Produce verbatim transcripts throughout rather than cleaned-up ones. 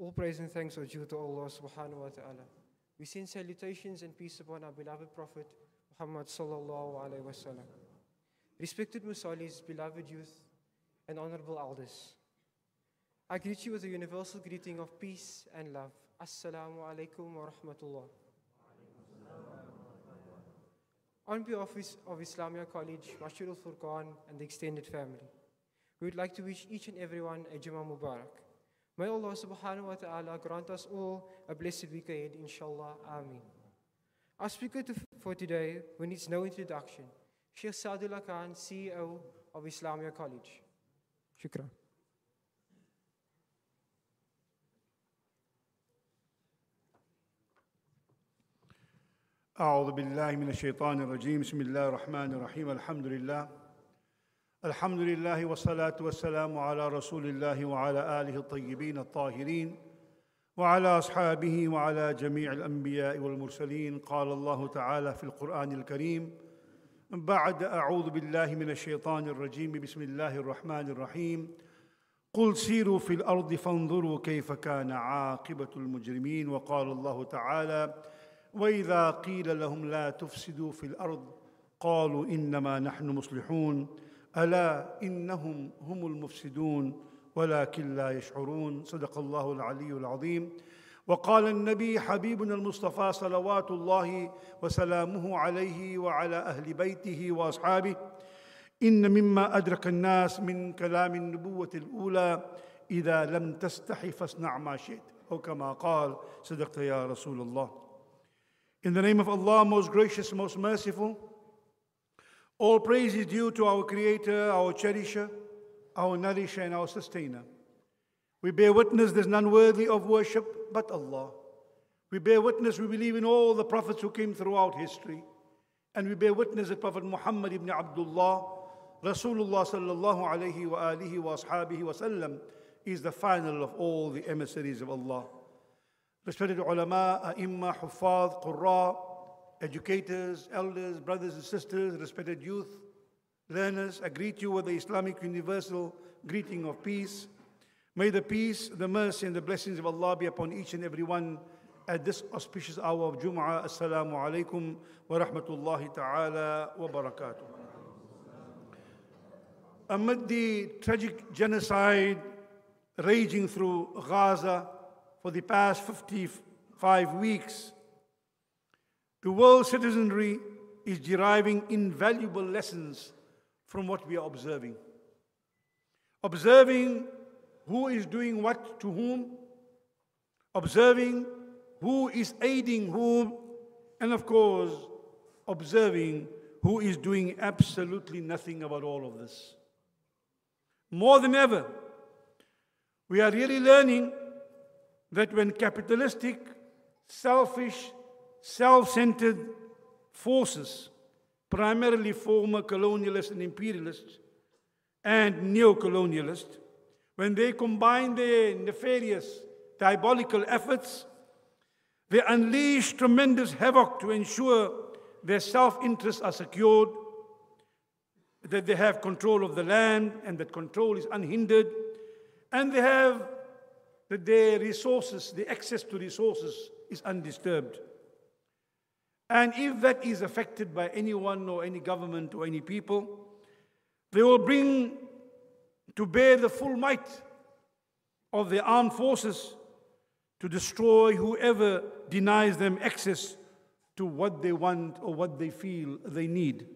All praise and thanks are due to Allah subhanahu wa ta'ala. We send salutations and peace upon our beloved Prophet Muhammad sallallahu alayhi wa sallam. Respected Musalis, beloved youth, and honorable elders, I greet you with a universal greeting of peace and love. Assalamu alaikum wa rahmatullah. On behalf of Islamia College, Masjid al-Furqan, and the extended family, we would like to wish each and everyone a Jummah Mubarak. May Allah subhanahu wa ta'ala grant us all a blessed week ahead, inshallah. Ameen. Our speaker to, for today, who needs no introduction, Sheikh Saadullah Khan, C E O of Islamia College. Shukran. أعوذ بالله من الشيطان الرجيم بسم الله الرحمن الرحيم الحمد لله الحمد لله والصلاة والسلام على رسول الله وعلى آله الطيبين الطاهرين وعلى أصحابه وعلى جميع الأنبياء والمرسلين. قال الله تعالى في القرآن الكريم بعد أعوذ بالله من الشيطان الرجيم بسم الله الرحمن الرحيم قل سيروا في الأرض فانظروا كيف كان عاقبة المجرمين. وقال الله تعالى وإذا قيل لهم لا تفسدوا في الأرض قالوا إنما نحن مصلحون ألا إنهم هم المفسدون ولكن لا يشعرون. صدق الله العلي العظيم. وقال النبي حبيبنا المصطفى صلوات الله وسلامه عليه وعلى أهل بيته وأصحابه إن مما أدرك الناس من كلام النبوة الأولى إذا لم تستحي فاصنع ما شئت أو كما قال صدقت يا رسول الله. In the name of Allah, most gracious, most merciful, all praise is due to our Creator, our Cherisher, our Nourisher, and our Sustainer. We bear witness there's none worthy of worship but Allah. We bear witness we believe in all the prophets who came throughout history. And we bear witness that Prophet Muhammad ibn Abdullah, Rasulullah sallallahu alayhi wa alihi wa ashabihi wa sallam, is the final of all the emissaries of Allah. Respected ulama, ai-imma, huffaz, qurra, educators, elders, brothers and sisters, respected youth, learners, I greet you with the Islamic universal greeting of peace. May the peace, the mercy and the blessings of Allah be upon each and every one at this auspicious hour of Jum'ah. Assalamu alaikum wa rahmatullahi ta'ala wa barakatuh. Amid the tragic genocide raging through Gaza for the past fifty-five weeks, the world citizenry is deriving invaluable lessons from what we are observing. Observing who is doing what to whom, observing who is aiding whom, and of course, observing who is doing absolutely nothing about all of this. More than ever, we are really learning that when capitalistic, selfish, self-centered forces, primarily former colonialists and imperialists and neo-colonialists, when they combine their nefarious, diabolical efforts, they unleash tremendous havoc to ensure their self-interests are secured, that they have control of the land and that control is unhindered, and they have that their resources, the access to resources is undisturbed. And if that is affected by anyone or any government or any people, they will bring to bear the full might of their armed forces to destroy whoever denies them access to what they want or what they feel they need.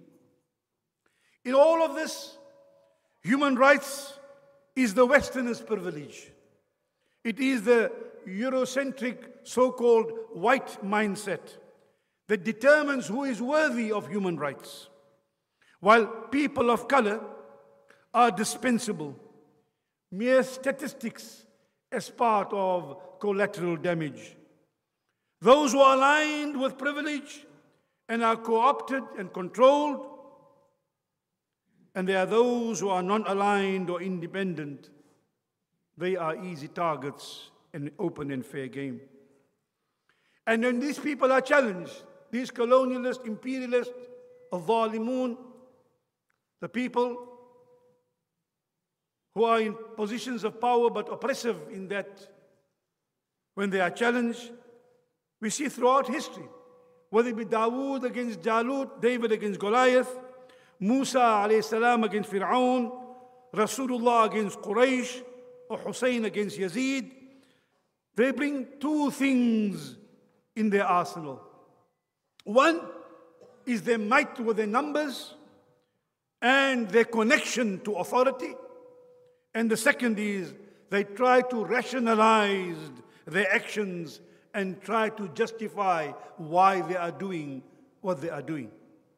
In all of this, human rights is the Westerner's privilege. It is the Eurocentric so-called white mindset that determines who is worthy of human rights, while people of color are dispensable, mere statistics as part of collateral damage. Those who are aligned with privilege and are co-opted and controlled, and there are those who are non-aligned or independent. They are easy targets in open and fair game. And when these people are challenged, these colonialists, imperialists, al-Zalimun, the people who are in positions of power but oppressive in that when they are challenged. We see throughout history, whether it be Dawood against Jalut, David against Goliath, Musa alayhi salam against Fir'aun, Rasulullah against Quraysh, or Hussein against Yazid, they bring two things in their arsenal. One is their might with their numbers and their connection to authority. And the second is they try to rationalize their actions and try to justify why they are doing what they are doing.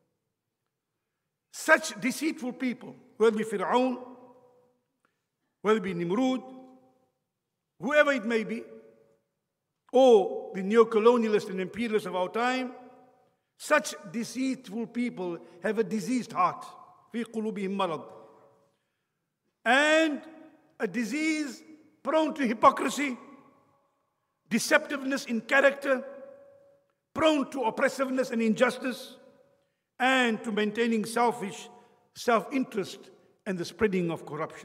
Such deceitful people, whether it be Fir'aun, whether it be Nimrud, whoever it may be, or the neo-colonialists and imperialists of our time, such deceitful people have a diseased heart. في قلوبهم مرض. And a disease prone to hypocrisy, deceptiveness in character, prone to oppressiveness and injustice, and to maintaining selfish self-interest and the spreading of corruption.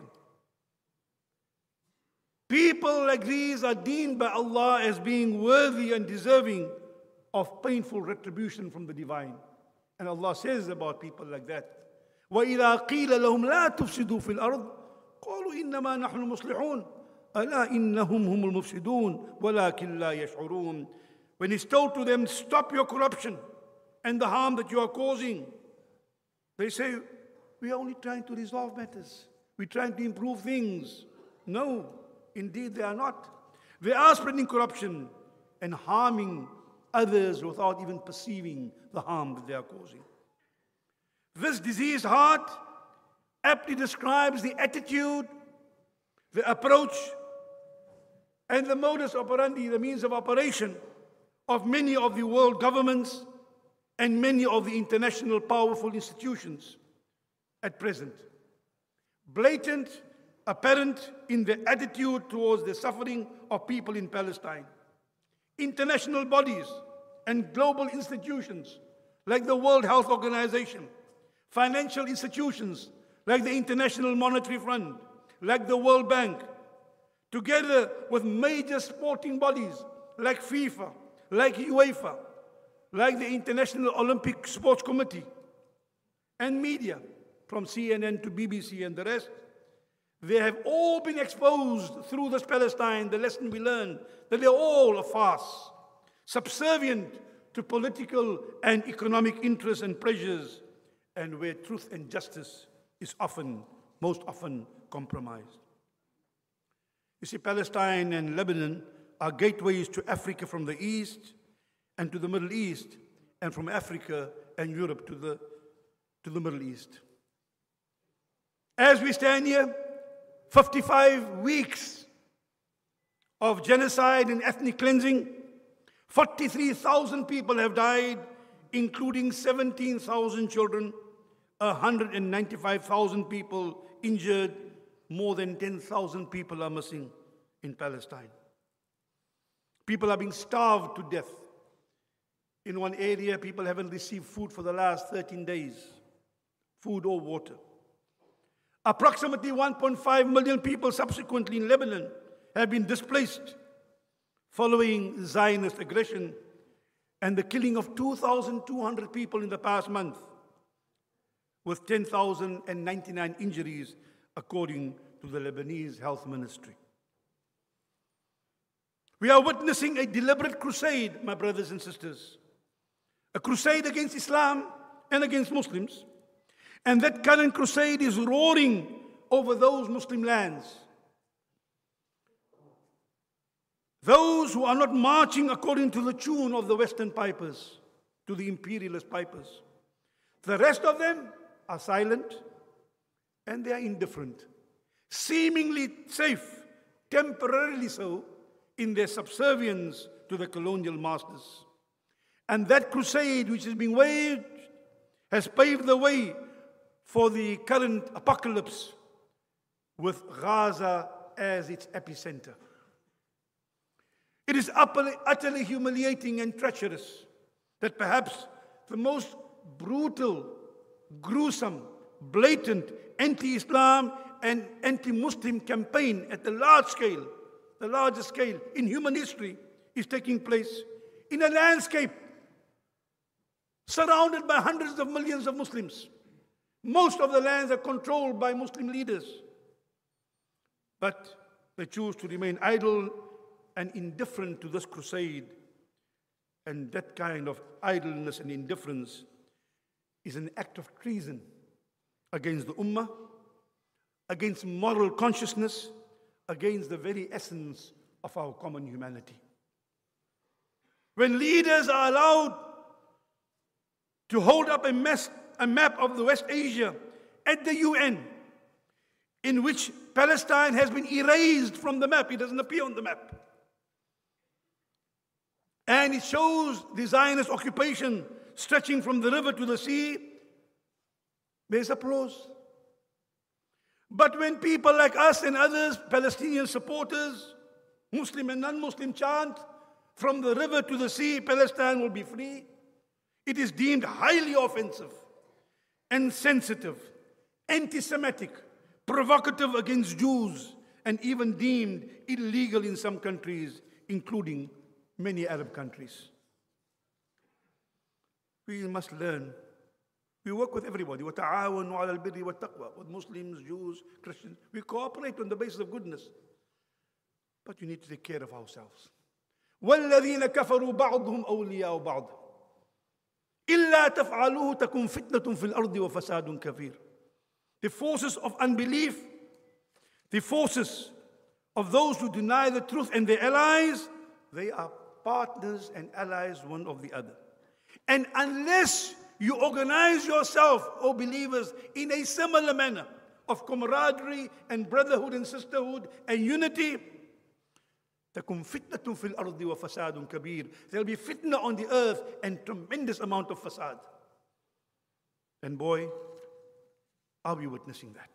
People like these are deemed by Allah as being worthy and deserving of painful retribution from the divine. And Allah says about people like that, وَإِذَا قِيلَ لَهُمْ لَا تُفْسِدُوا فِي الْأَرْضِ قَالُوا إِنَّمَا نَحْنُ مُصْلِحُونَ أَلَا إِنَّهُمْ هُمُ الْمُفْسِدُونَ وَلَكِنْ لَا يَشْعُرُونَ. When it's told to them, stop your corruption and the harm that you are causing, they say, we are only trying to resolve matters. We're trying to improve things. No, indeed they are not. They are spreading corruption and harming others without even perceiving the harm that they are causing. This diseased heart aptly describes the attitude, the approach, and the modus operandi, the means of operation of many of the world governments and many of the international powerful institutions at present. Blatant, apparent in their attitude towards the suffering of people in Palestine. International bodies and global institutions like the World Health Organization, financial institutions like the International Monetary Fund, like the World Bank, together with major sporting bodies like FIFA, like UEFA, like the International Olympic Sports Committee, and media, from C N N to B B C and the rest, they have all been exposed through this Palestine, the lesson we learned, that they're all a farce, subservient to political and economic interests and pressures, and where truth and justice is often, most often, compromised. You see, Palestine and Lebanon are gateways to Africa from the east and to the Middle East, and from Africa and Europe to the, to the Middle East. As we stand here, fifty-five weeks of genocide and ethnic cleansing, forty-three thousand people have died, including seventeen thousand children, one hundred ninety-five thousand people injured, more than ten thousand people are missing in Palestine. People are being starved to death. In one area, people haven't received food for the last thirteen days, food or water. Approximately one point five million people subsequently in Lebanon have been displaced following Zionist aggression and the killing of two thousand two hundred people in the past month, with ten thousand ninety-nine injuries, according to the Lebanese Health Ministry. We are witnessing a deliberate crusade, my brothers and sisters, a crusade against Islam and against Muslims. And that current crusade is roaring over those Muslim lands. Those who are not marching according to the tune of the Western pipers, to the imperialist pipers. The rest of them are silent and they are indifferent, seemingly safe, temporarily so, in their subservience to the colonial masters. And that crusade which is being waged has paved the way for the current apocalypse, with Gaza as its epicenter. It is utterly humiliating and treacherous that perhaps the most brutal, gruesome, blatant anti-Islam and anti-Muslim campaign at the large scale, the largest scale in human history, is taking place in a landscape surrounded by hundreds of millions of Muslims. Most of the lands are controlled by Muslim leaders. But they choose to remain idle and indifferent to this crusade. And that kind of idleness and indifference is an act of treason against the Ummah, against moral consciousness, against the very essence of our common humanity. When leaders are allowed to hold up a, mess, a map of the West Asia at the U N, in which Palestine has been erased from the map, it doesn't appear on the map. And it shows the Zionist occupation stretching from the river to the sea, there's applause. But when people like us and others, Palestinian supporters, Muslim and non-Muslim, chant, from the river to the sea, Palestine will be free, it is deemed highly offensive, insensitive, anti-Semitic, provocative against Jews, and even deemed illegal in some countries, including many Arab countries. We must learn. We work with everybody. وَتَعَاوَنُوا عَلَى الْبِرِّ وَالتَّقْوَى. With Muslims, Jews, Christians. We cooperate on the basis of goodness. But we need to take care of ourselves. وَالَّذِينَ كَفَرُوا بَعْضُهُمْ أَوْلِيَاءُ بَعْضٍ إِلَّا تَفْعَلُوهُ تَكُنْ فِتْنَةٌ فِي الْأَرْضِ وَفَسَادٌ كَبِيرٌ. The forces of unbelief, the forces of those who deny the truth and their allies, they are partners and allies one of the other. And unless you organize yourself, O believers, in a similar manner of camaraderie and brotherhood and sisterhood and unity, تَكُنْ فِتْنَةٌ فِي الْأَرْضِ وَفَسَادٌ كَبِيرٌ. There will be fitna on the earth and tremendous amount of fasad. And boy, are we witnessing that.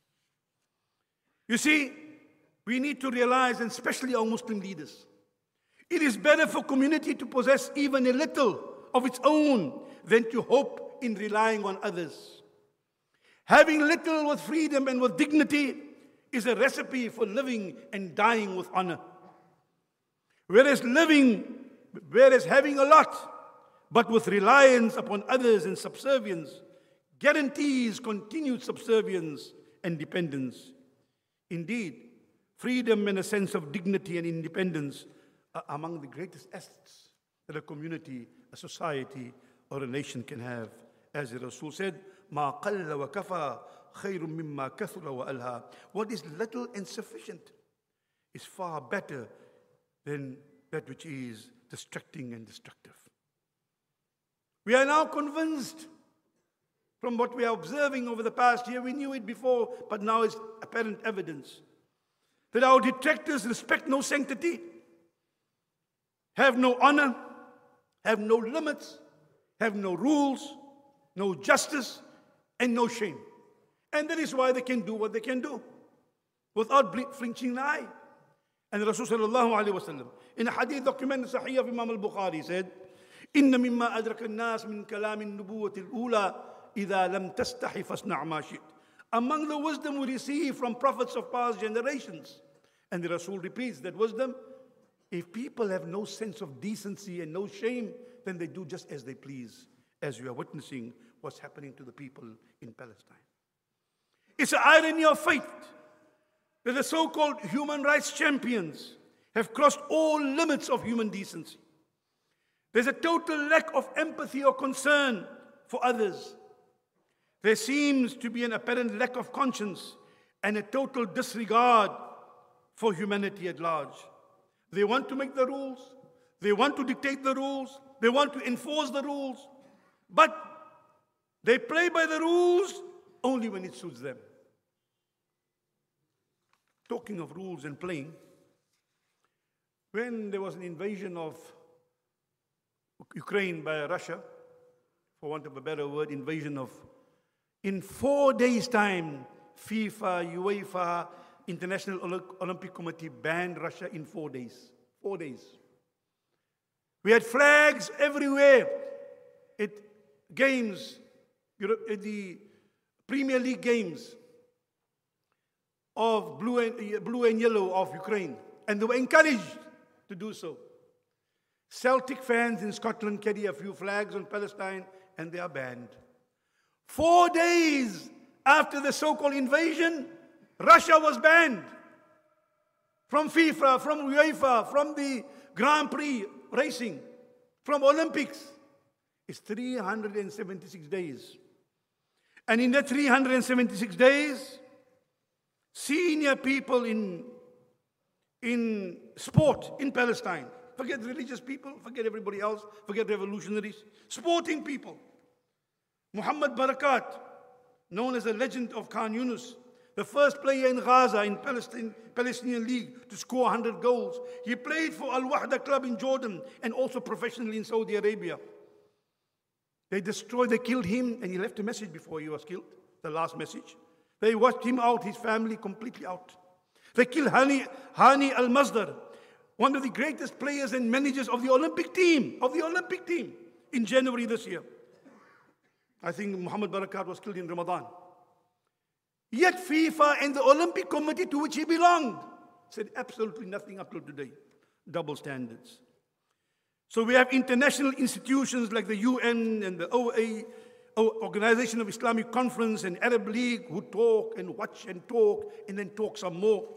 You see, we need to realize, and especially our Muslim leaders, it is better for community to possess even a little of its own than to hope in relying on others. Having little with freedom and with dignity is a recipe for living and dying with honor. Whereas living, whereas having a lot, but with reliance upon others and subservience, guarantees continued subservience and dependence. Indeed, freedom and a sense of dignity and independence are among the greatest assets that a community, a society, or a nation can have. As the Rasul said, مَا قَلَّ وَكَفَى خَيْرٌ مِمَّا كَثُرَ وَأَلْهَى. What is little and sufficient is far better than that which is distracting and destructive. We are now convinced from what we are observing over the past year. We knew it before, but now it's apparent evidence that our detractors respect no sanctity, have no honor, have no limits, have no rules, no justice, and no shame. And that is why they can do what they can do without flinching an eye. And Rasul sallallahu alayhi wa sallam, in a hadith document Sahih of Imam al-Bukhari, said, إِنَّ مِمَّا أَدْرَكَ النَّاسِ مِنْ كَلَامِ النُّبُوَّةِ الْأُولَى إِذَا لَمْ تَسْتَحِ فَاصْنَعْ مَا شِئْتَ. Among the wisdom we receive from prophets of past generations, and the Rasul repeats that wisdom, if people have no sense of decency and no shame, then they do just as they please, as we are witnessing what's happening to the people in Palestine. It's an irony of fate that the so-called human rights champions have crossed all limits of human decency. There's a total lack of empathy or concern for others. There seems to be an apparent lack of conscience and a total disregard for humanity at large. They want to make the rules, they want to dictate the rules, they want to enforce the rules, but they play by the rules only when it suits them. Talking of rules and playing, when there was an invasion of Ukraine by Russia, for want of a better word, invasion of, in four days' time, FIFA, UEFA, International Olympic Committee banned Russia in four days. Four days. We had flags everywhere at games, at the Premier League games of blue and, blue and yellow of Ukraine. And they were encouraged to do so. Celtic fans in Scotland carry a few flags on Palestine and they are banned. Four days after the so-called invasion, Russia was banned from FIFA, from UEFA, from the Grand Prix racing, from Olympics. It's three hundred seventy-six days. And in that three hundred seventy-six days, senior people in, in sport in Palestine, forget religious people, forget everybody else, forget revolutionaries, sporting people. Muhammad Barakat, known as the legend of Khan Yunus, the first player in Gaza in Palestine, Palestinian League to score one hundred goals. He played for Al-Wahda club in Jordan and also professionally in Saudi Arabia. They destroyed, they killed him, and he left a message before he was killed, the last message. They watched him out, his family completely out. They killed Hani, Hani Al-Masdar, one of the greatest players and managers of the Olympic team, of the Olympic team, in January this year. I think Muhammad Barakat was killed in Ramadan. Yet FIFA and the Olympic Committee to which he belonged said absolutely nothing up till today. Double standards. So we have international institutions like the U N and the O A, Organization of Islamic Conference and Arab League who talk and watch and talk and then talk some more.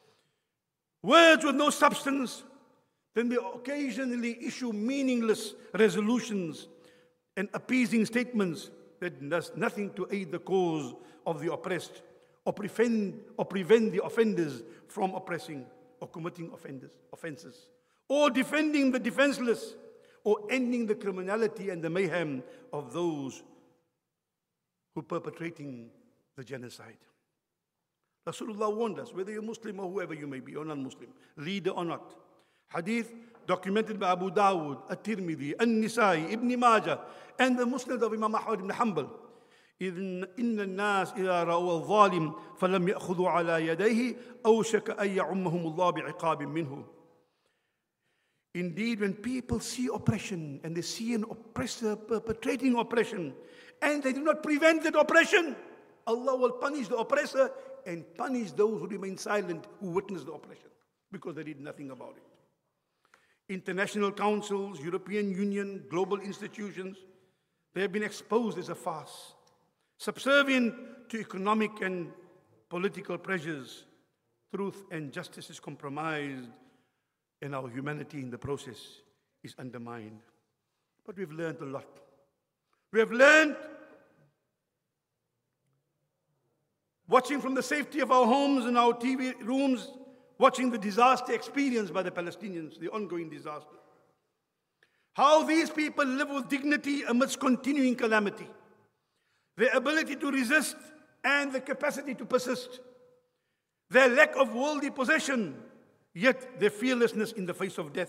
Words with no substance. Then they occasionally issue meaningless resolutions and appeasing statements that does nothing to aid the cause of the oppressed or prevent, or prevent the offenders from oppressing or committing offenders, offenses, or defending the defenseless, or ending the criminality and the mayhem of those who are perpetrating the genocide. Rasulullah warned us, whether you're Muslim or whoever you may be, or non-Muslim, leader or not. Hadith documented by Abu Dawud, At-Tirmidhi, An-Nisai, Ibn Majah, and the Muslims of Imam Ahmad ibn Hanbal. إن الناس إذا رأوا الظالم فلم يأخذوا على يديه أوشك أن يعمهم الله بعقاب منه. Indeed, when people see oppression and they see an oppressor perpetrating oppression and they do not prevent that oppression, Allah will punish the oppressor and punish those who remain silent, who witness the oppression, because they did nothing about it. International councils, European Union, global institutions, they have been exposed as a farce, subservient to economic and political pressures. Truth and justice is compromised, and our humanity in the process is undermined. But we've learned a lot. We have learned, watching from the safety of our homes and our T V rooms, watching the disaster experienced by the Palestinians, the ongoing disaster. How these people live with dignity amidst continuing calamity. Their ability to resist and the capacity to persist. Their lack of worldly possession, yet their fearlessness in the face of death.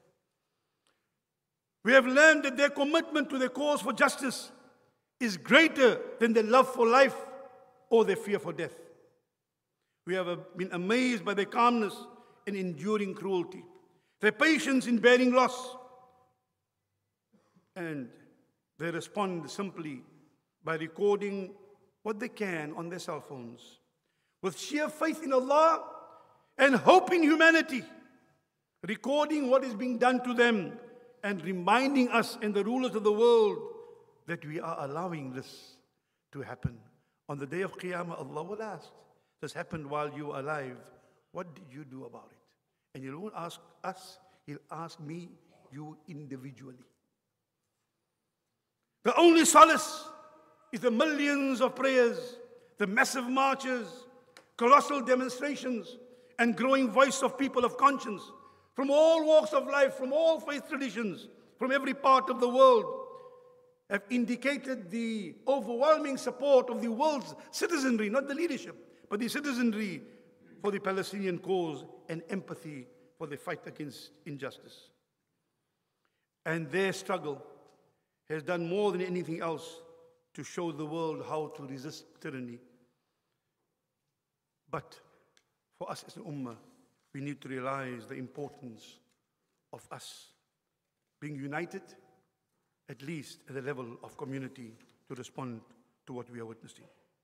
We have learned that their commitment to their cause for justice is greater than their love for life or their fear for death. We have been amazed by their calmness and enduring cruelty, their patience in bearing loss, and they respond simply by recording what they can on their cell phones, with sheer faith in Allah and hope in humanity, recording what is being done to them and reminding us and the rulers of the world that we are allowing this to happen. On the day of Qiyamah, Allah will ask, this happened while you were alive, what did you do about it? And He won't ask us, He'll ask me, you individually. The only solace is the millions of prayers, the massive marches, colossal demonstrations, and growing voice of people of conscience from all walks of life, from all faith traditions, from every part of the world, have indicated the overwhelming support of the world's citizenry, not the leadership, but the citizenry for the Palestinian cause and empathy for the fight against injustice. And their struggle has done more than anything else to show the world how to resist tyranny. But for us as an ummah, we need to realize the importance of us being united, at least at the level of community, to respond to what we are witnessing.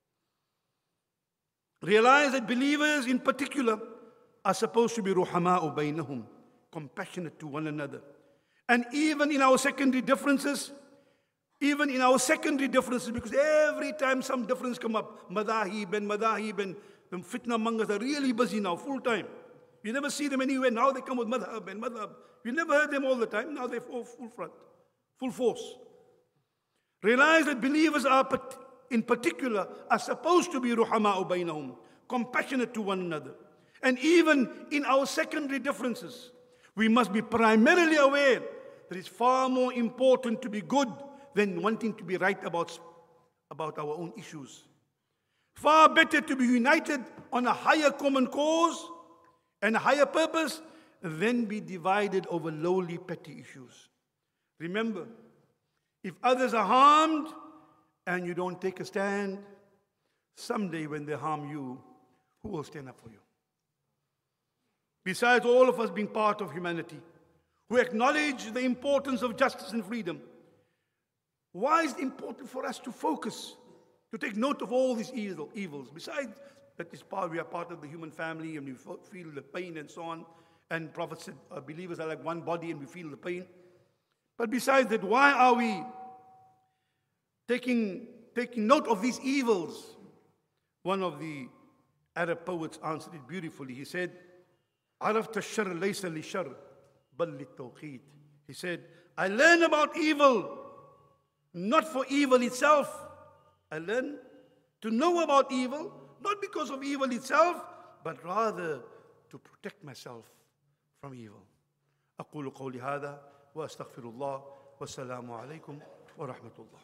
Realize that believers in particular are supposed to be ruhama'u bainahum, compassionate to one another, And even in our secondary differences, even in our secondary differences, because every time some difference come up, madahib and madahib and the fitna mongers are really busy now, full time. You never see them anywhere. Now they come with madhab and madhab. You never heard them all the time. Now they're full, full front, full force. Realize that believers are, in particular, are supposed to be ruhama'u bainahum, compassionate to one another. And even in our secondary differences, we must be primarily aware that it's far more important to be good than wanting to be right about, about our own issues. Far better to be united on a higher common cause and a higher purpose than be divided over lowly petty issues. Remember, if others are harmed and you don't take a stand, someday when they harm you, who will stand up for you? Besides all of us being part of humanity, who acknowledge the importance of justice and freedom, why is it important for us to focus, to take note of all these evil, evils? Besides that is part, we are part of the human family and we feel the pain and so on. And Prophet said, uh, believers are like one body and we feel the pain. But besides that, why are we taking, taking note of these evils? One of the Arab poets answered it beautifully. He said, عرفت الشر ليس للشر بل للتوقيت. He said, I learn about evil not for evil itself. I learn to know about evil not because of evil itself, but rather to protect myself from evil. أقول قولي هذا وأستغفر الله والسلام عليكم ورحمة الله.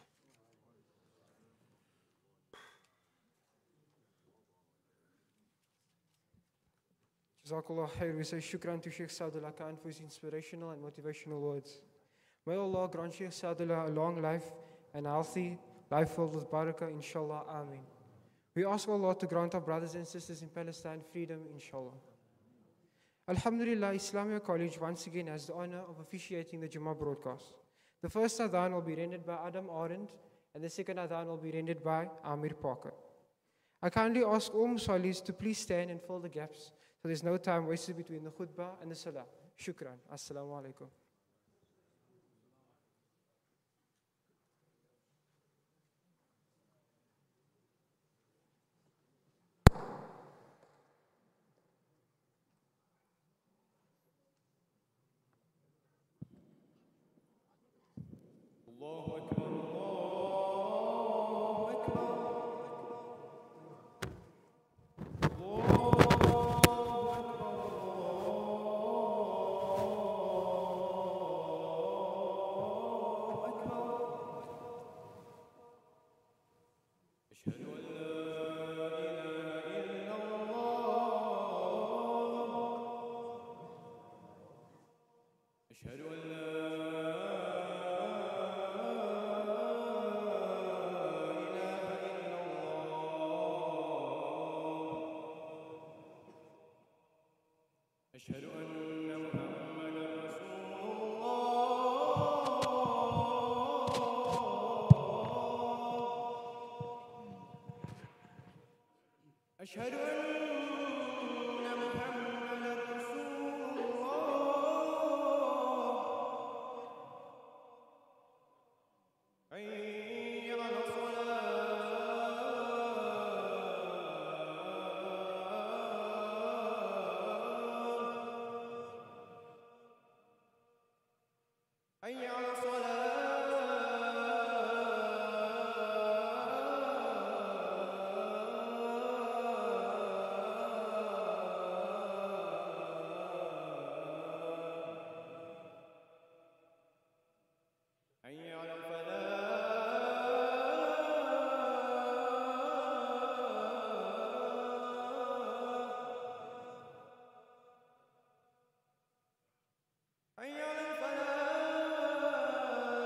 Jazakallah khair. We say shukran to Sheikh Saadullah Khan for his inspirational and motivational words. May Allah grant Sheikh Saadullah a long life and a healthy life filled with barakah, inshallah. Ameen. We ask Allah to grant our brothers and sisters in Palestine freedom, inshallah. Alhamdulillah, Islamia College once again has the honor of officiating the Jummah broadcast. The first adhan will be rendered by Adam Arendt, and the second adhan will be rendered by Amir Parker. I kindly ask all Musallis to please stand and fill the gaps, so there's no time wasted between the khutbah and the salah. Shukran. Assalamu alaikum. Allahu Akbar, أشهد أن محمدا رسول الله أشهد أن محمدا رسول الله حي على حي على الصلاة حي على الفلاح حي على الفلاح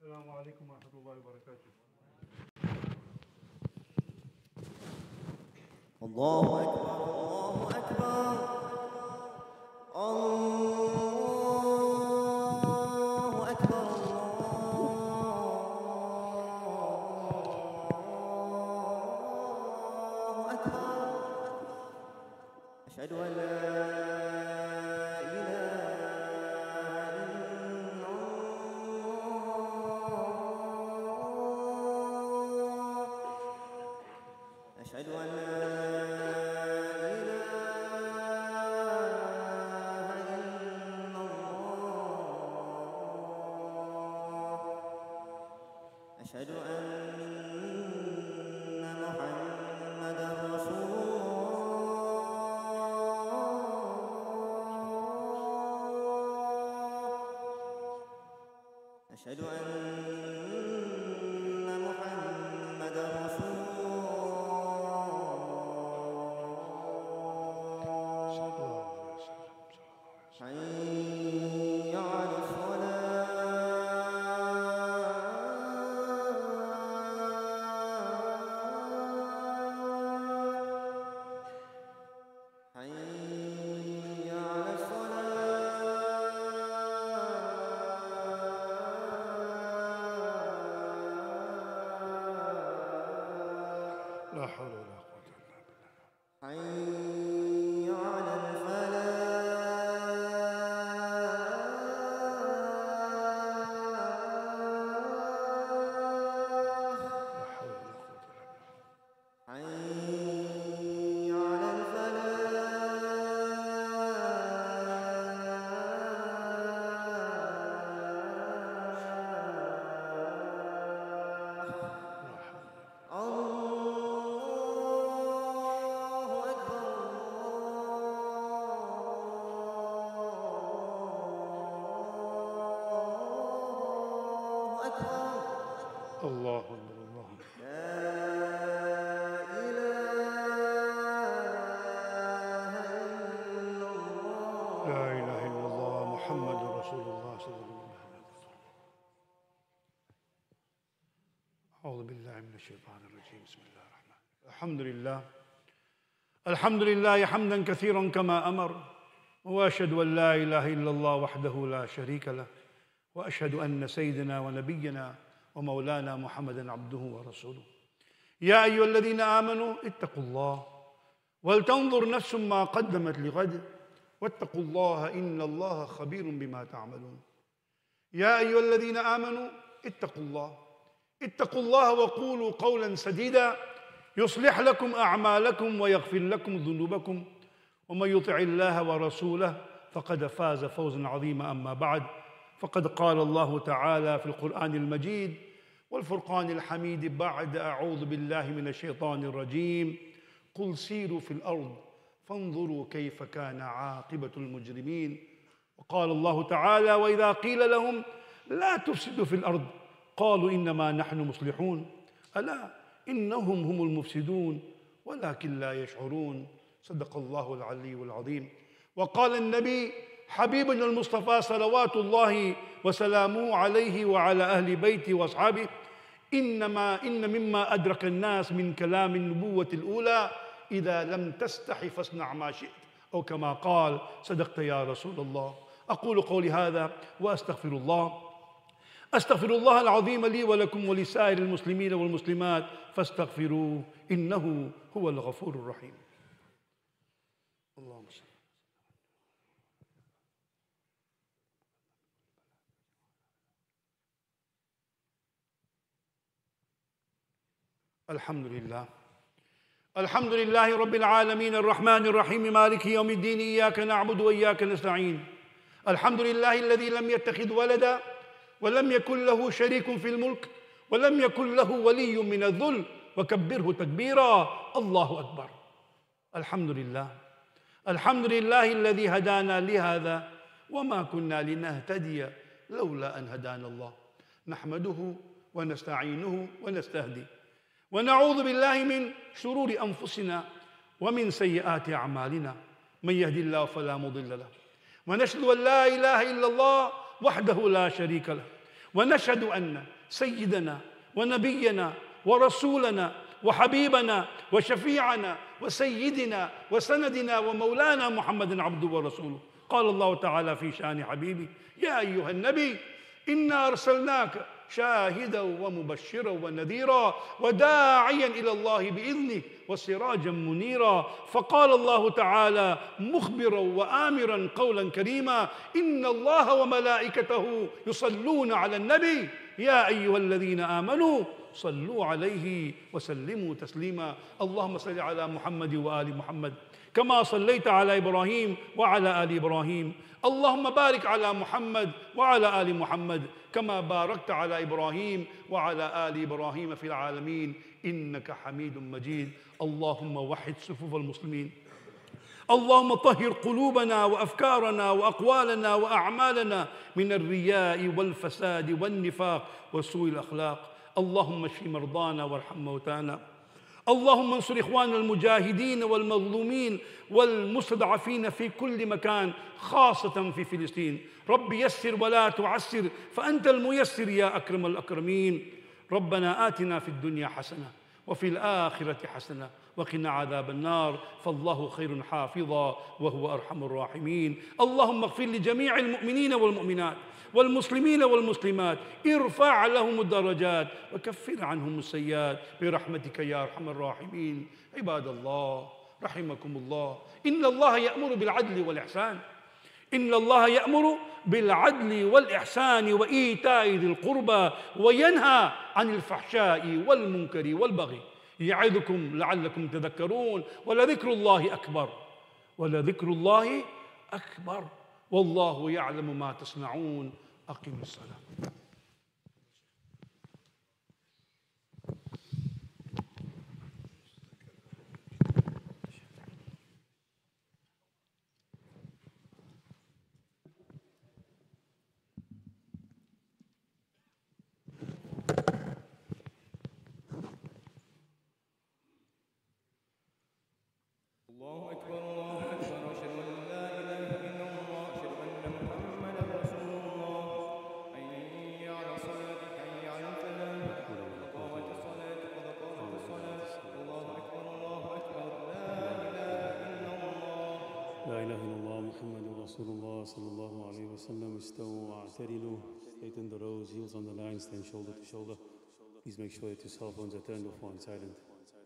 السلام عليكم ورحمة الله وبركاته. الله أكبر الله أكبر الله أكبر الله أكبر أشهد أن لا أشهد أن لا إله إلا الله أشهد أن محمدا رسول الله أشهد أن محمدا رسول حي على الصلاة حي على الصلاة لا حول ولا قوة إلا بالله. حي على حي على الفلاح الله أكبر الله أكبر الله أكبر الله أكبر. لا إله إلا الله لا إله إلا الله محمد رسول الله صلى الله عليه وسلم. أعوذ بالله من الشيطان الرجيم. بسم الله الرحمن الرحيم. الحمد لله الحمد لله حمدا كثيرا كما أمر، وأشهد أن لا إله إلا الله وحده لا شريك له، وأشهد أن سيدنا ونبينا ومولانا محمدا عبده ورسوله. يا أيها الذين آمنوا اتقوا الله ولتنظر نفس ما قدمت لغد واتقوا الله إن الله خبير بما تعملون. يا أيها الذين آمنوا اتقوا الله اتقوا الله وقولوا قولا سديدا يصلح لكم أعمالكم ويغفر لكم ذنوبكم، ومن يطع الله ورسوله فقد فاز فوزا عظيما. أما بعد، فقد قال الله تعالى في القرآن المجيد والفرقان الحميد بعد أعوذ بالله من الشيطان الرجيم: قل سيروا في الأرض فانظروا كيف كان عاقبة المجرمين. وقال الله تعالى: وإذا قيل لهم لا تفسدوا في الأرض قالوا إنما نحن مصلحون ألا إنهم هم المفسدون ولكن لا يشعرون. صدق الله العلي العظيم. وقال النبي حبيبنا المصطفى صلوات الله وسلامه عليه وعلى أهل بيته وأصحابه: إنما إن مما أدرك الناس من كلام النبوة الأولى إذا لم تستحي فاصنع ما شئت، أو كما قال: صدقت يا رسول الله. أقول قولي هذا وأستغفر الله أستغفر الله العظيم لي ولكم ولسائر المسلمين والمسلمات فاستغفروه إنه هو الغفور الرحيم. اللهم صل. الحمد لله الحمد لله رب العالمين الرحمن الرحيم مالك يوم الدين، إياك نعبد وإياك نستعين. الحمد لله الذي لم يتخذ ولدا ولم يكن له شريك في الملك ولم يكن له ولي من الذل وكبره تكبيرا. الله أكبر. الحمد لله الحمد لله الذي هدانا لهذا وما كنا لنهتدي لولا أن هدانا الله. نحمده ونستعينه ونستهدي ونعوذ بالله من شرور أنفسنا ومن سيئات أعمالنا. من يهدي الله فلا مضل له، ونشهد أن لا إله إلا الله وحده لا شريك له، ونشهد أن سيدنا ونبينا ورسولنا وحبيبنا وشفيعنا وسيدنا وسندنا ومولانا محمد عبده ورسوله. قال الله تعالى في شأن حبيبي: يا أيها النبي إنا أرسلناك شاهدا ومبشرا ونذيرا وداعيا إلى الله بإذنه وسراجا منيرا. فقال الله تعالى مخبرا وآمرا قولا كريما: إن الله وملائكته يصلون على النبي يا أيها الذين آمنوا صلوا عليه وسلموا تسليما. اللهم صل على محمد وآل محمد كما صليت على إبراهيم وعلى آل إبراهيم. اللهم بارك على محمد وعلى آل محمد كما باركت على إبراهيم وعلى آل إبراهيم في العالمين إنك حميد مجيد. اللهم وحد صفوف المسلمين. اللهم طهر قلوبنا وأفكارنا وأقوالنا وأعمالنا من الرياء والفساد والنفاق وسوء الأخلاق. اللهم اشف مرضانا وارحم موتانا. اللهم انصر إخواننا المجاهدين والمظلومين والمستضعفين في كل مكان، خاصة في فلسطين. رب يسر ولا تعسر فأنت الميسر يا أكرم الأكرمين. ربنا آتنا في الدنيا حسنة وفي الآخرة حسنة وقنا عذاب النار، فالله خير حافظا وهو أرحم الراحمين. اللهم اغفر لجميع المؤمنين والمؤمنات والمسلمين والمسلمات، ارفع لهم الدرجات وكفر عنهم السيئات برحمتك يا أرحم الراحمين. عباد الله رحمكم الله، إن الله يأمر بالعدل والإحسان إن الله يأمر بالعدل والإحسان وإيتاء ذي القربى وينهى عن الفحشاء والمنكر والبغي يعظكم لعلكم تذكرون. ولذكر الله أكبر ولذكر الله أكبر والله يعلم ما تصنعون. أقم الصلاة. الله أكبر الله أكبر أشهد أن لا إله إلا الله أشهد أن محمدا رسول الله. حي على الصلاة حي على الفلاح قد قامت الصلاة قد قامت الصلاة. الله أكبر الله أكبر لا إله إلا الله. لا إله إلا الله محمد رسول الله صلى الله عليه وسلم. استووا واعتدلوا. Straighten the rows, heels on the line, stand shoulder to shoulder. Please make sure that your cell phones are turned off and silent.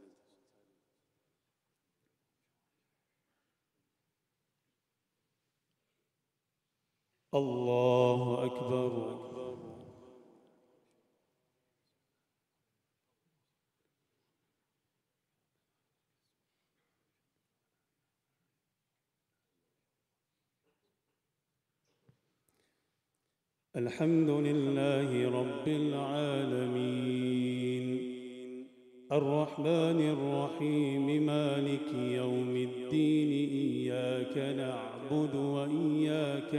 الله أكبر. الحمد لله رب العالمين الرحمن الرحيم مالك يوم الدين إياك نعبد وإياك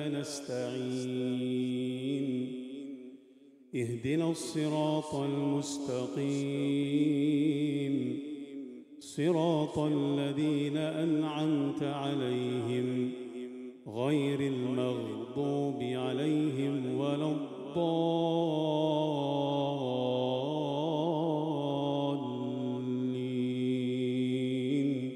نستعين اهدنا الصراط المستقيم صراط الذين أنعمت عليهم غير المغضوب عليهم ولا الضالين.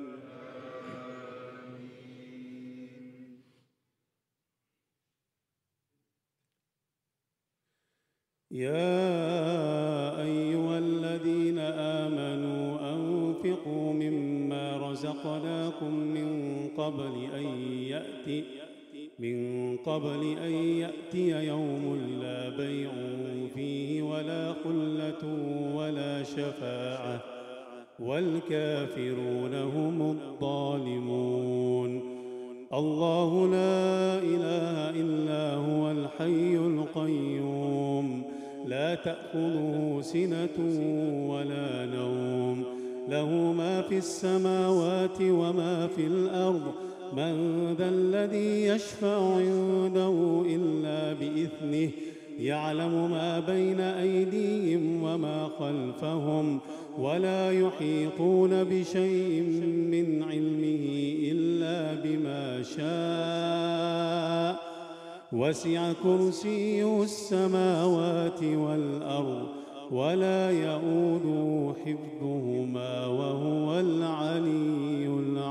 يا أيها الذين آمنوا أنفقوا مما رزقناكم من قبل أن يأتي من قبل أن يأتي يوم لا بيع فيه ولا خلة ولا شفاعة والكافرون هم الظالمون. الله لا إله إلا هو الحي القيوم لا تأخذه سنة ولا نوم له ما في السماوات وما في الأرض من ذا الذي يشفع عنده إلا بإذنه يعلم ما بين أيديهم وما خلفهم ولا يحيطون بشيء من علمه إلا بما شاء وسع كرسيه السماوات والأرض ولا يؤوده حفظهما وهو العلي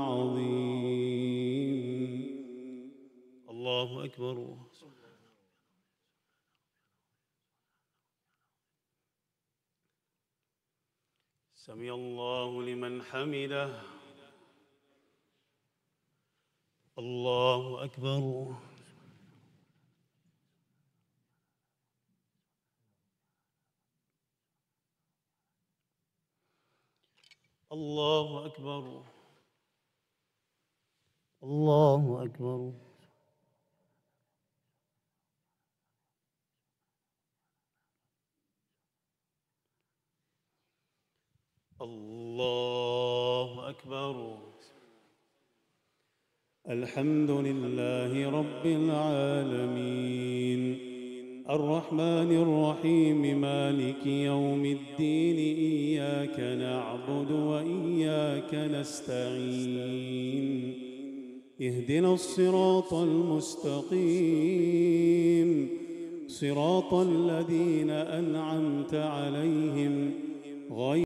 العظيم. الله أكبر. سمع الله لمن حمده. الله أكبر. الله أكبر. الله أكبر. الله أكبر. الحمد لله رب العالمين الرحمن الرحيم مالك يوم الدين إياك نعبد وإياك نستعين اهدنا الصراط المستقيم صراط الذين أنعمت عليهم غير